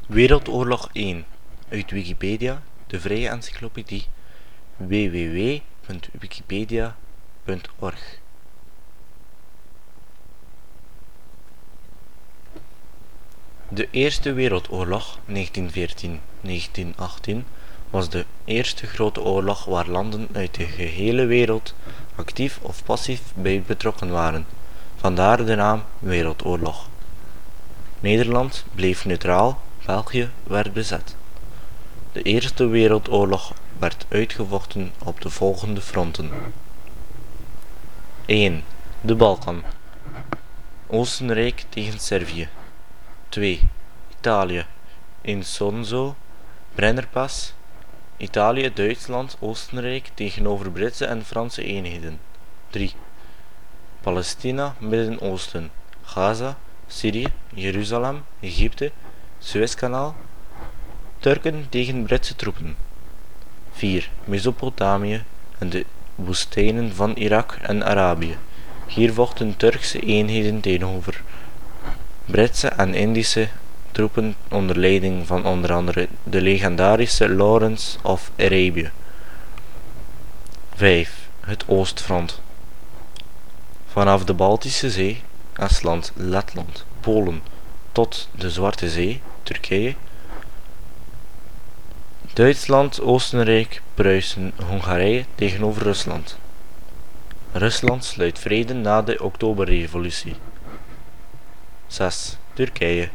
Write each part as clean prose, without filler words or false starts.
Wereldoorlog 1 uit Wikipedia, de vrije encyclopedie, www.wikipedia.org. De Eerste Wereldoorlog 1914-1918 was de eerste grote oorlog waar landen uit de gehele wereld actief of passief bij betrokken waren, vandaar de naam Wereldoorlog. Nederland bleef neutraal, België werd bezet. De Eerste Wereldoorlog werd uitgevochten op de volgende fronten. 1. De Balkan. Oostenrijk tegen Servië. 2. Italië. Isonzo, Brennerpass. Italië, Duitsland, Oostenrijk tegenover Britse en Franse eenheden. 3. Palestina, Midden-Oosten. Gaza, Syrië, Jeruzalem, Egypte, Suezkanaal. Turken tegen Britse troepen. 4. Mesopotamië en de woestijnen van Irak en Arabië. Hier vochten Turkse eenheden tegenover Britse en Indische troepen onder leiding van onder andere de legendarische Lawrence of Arabia. 5. Het Oostfront. Vanaf de Baltische Zee, Estland, Letland, Polen tot de Zwarte Zee, Turkije. Duitsland, Oostenrijk, Pruisen, Hongarije tegenover Rusland. Rusland sluit vrede na de Oktoberrevolutie. 6. Turkije.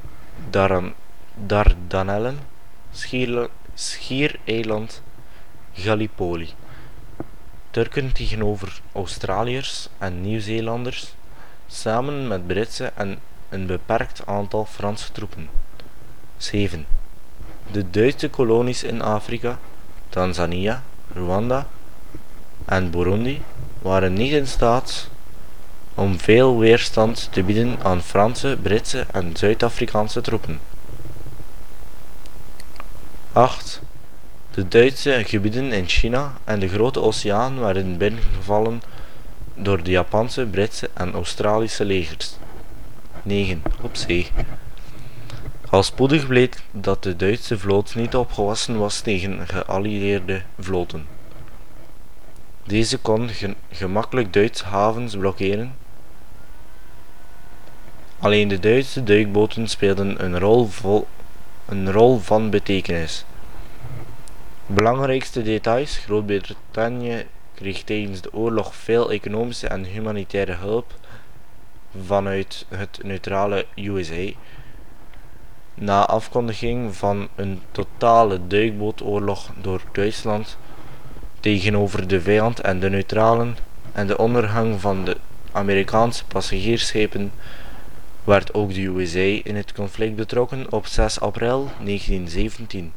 Dardanellen, Schiereiland, Gallipoli. Turken tegenover Australiërs en Nieuw-Zeelanders, samen met Britse en een beperkt aantal Franse troepen. 7. De Duitse kolonies in Afrika, Tanzania, Rwanda en Burundi waren niet in staat om veel weerstand te bieden aan Franse, Britse en Zuid-Afrikaanse troepen. 8. De Duitse gebieden in China en de Grote Oceaan werden binnengevallen door de Japanse, Britse en Australische legers. 9. Op zee. Al spoedig bleek dat de Duitse vloot niet opgewassen was tegen geallieerde vloten. Deze kon gemakkelijk Duitse havens blokkeren. Alleen de Duitse duikboten speelden een rol van betekenis. Belangrijkste details: Groot-Brittannië kreeg tijdens de oorlog veel economische en humanitaire hulp vanuit het neutrale USA. Na afkondiging van een totale duikbootoorlog door Duitsland tegenover de vijand en de neutralen en de ondergang van de Amerikaanse passagiersschepen werd ook de USA in het conflict betrokken op 6 april 1917.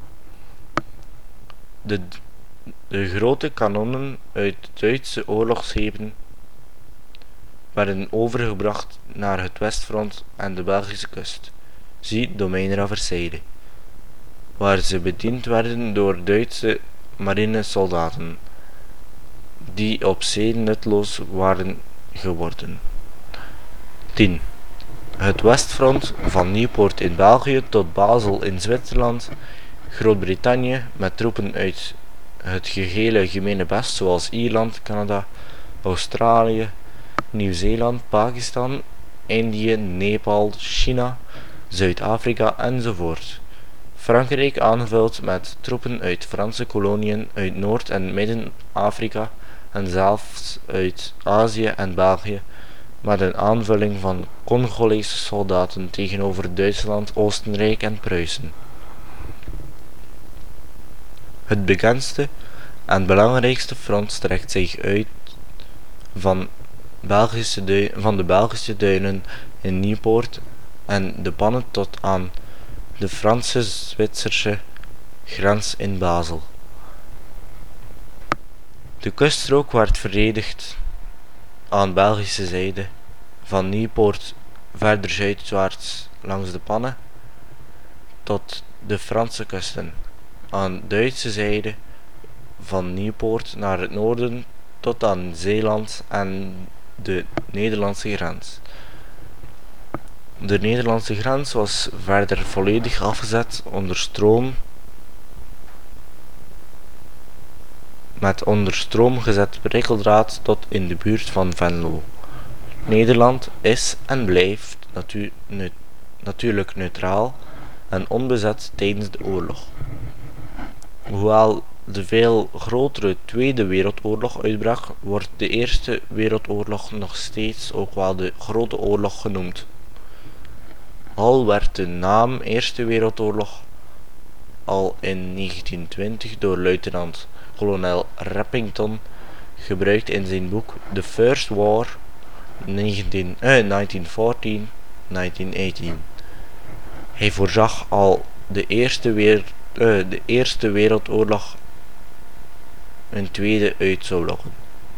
De grote kanonnen uit Duitse oorlogsschepen werden overgebracht naar het westfront en de Belgische kust, zie domeinraverzijde, waar ze bediend werden door Duitse marinesoldaten, die op zee nutteloos waren geworden. 10. Het westfront van Nieuwpoort in België tot Basel in Zwitserland, Groot-Brittannië met troepen uit het gehele gemeenebest zoals Ierland, Canada, Australië, Nieuw-Zeeland, Pakistan, Indië, Nepal, China, Zuid-Afrika enzovoort. Frankrijk aangevuld met troepen uit Franse koloniën uit Noord- en Midden-Afrika en zelfs uit Azië en België, met een aanvulling van Congolese soldaten tegenover Duitsland, Oostenrijk en Pruisen. Het bekendste en belangrijkste front strekt zich uit van de Belgische duinen in Nieuwpoort en de Pannen tot aan de Franse-Zwitserse grens in Basel. De kuststrook werd verdedigd aan Belgische zijde, van Nieuwpoort verder zuidwaarts langs de Pannen tot de Franse kusten, aan Duitse zijde van Nieuwpoort naar het noorden tot aan Zeeland en de Nederlandse grens. De Nederlandse grens was verder volledig afgezet met onder stroom gezet prikkeldraad tot in de buurt van Venlo. Nederland is en blijft natuurlijk neutraal en onbezet tijdens de oorlog. Hoewel de veel grotere Tweede Wereldoorlog uitbrak, wordt de Eerste Wereldoorlog nog steeds ook wel de Grote Oorlog genoemd. Al werd de naam Eerste Wereldoorlog al in 1920 door luitenant-kolonel Repington gebruikt in zijn boek The First War 1914-1918. Hij voorzag al de Eerste Wereldoorlog een tweede uit zou lokken.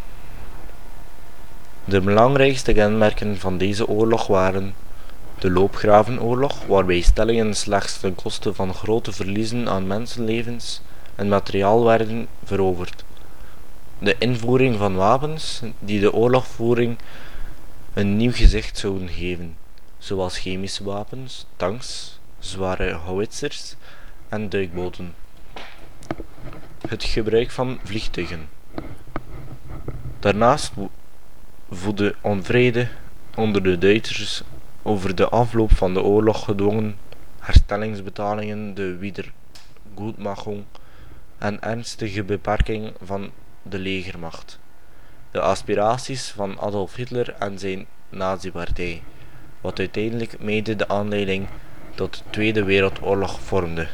De belangrijkste kenmerken van deze oorlog waren de loopgravenoorlog, waarbij stellingen slechts ten koste van grote verliezen aan mensenlevens en materiaal werden veroverd. De invoering van wapens die de oorlogvoering een nieuw gezicht zouden geven, zoals chemische wapens, tanks, zware howitzers en duikboten. Het gebruik van vliegtuigen. Daarnaast woedde onvrede onder de Duitsers over de afloop van de oorlog, gedwongen herstellingsbetalingen, de wiedergutmachung en ernstige beperking van de legermacht. De aspiraties van Adolf Hitler en zijn nazi-partij, wat uiteindelijk mede de aanleiding tot de Tweede Wereldoorlog vormde.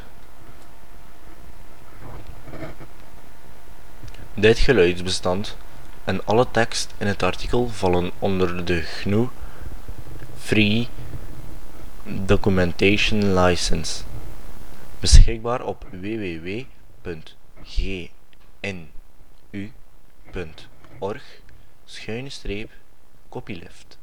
Dit geluidsbestand en alle tekst in het artikel vallen onder de GNU Free Documentation License, beschikbaar op www.gnu.org/copyleft.